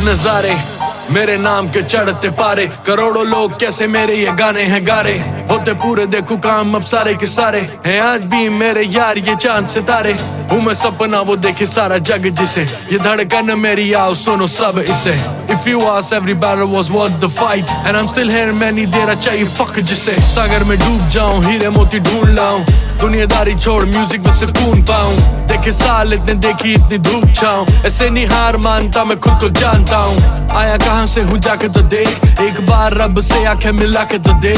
नजारे, मेरे नाम के चढ़ते पारे, करोड़ों लोग कैसे मेरे ये गाने हैं गा रहे, होते पूरे देखो काम अब सारे के सारे हैं आज भी मेरे यार ये चांद सितारे। हूँ मैं सपना वो देखे सारा जग जिसे, ये धड़कन मेरी आओ सुनो सब इसे। If you ask every battle was worth the fight and I'm still here मैं नहीं दे रहा चाहिए फक जिसे। सागर में डूब जाऊं हीरे मोती ढूंढ लाऊं, दुनियादारी छोड़ म्यूजिक में सुकून पाऊं, देखे साल इतने देखी इतनी धूप छाऊं, ऐसे नहीं हार मानता मैं खुद को जानता हूँ। आया कहाँ से हूँ जाके तो देख, एक बार रब से आंखें मिला के तो देख,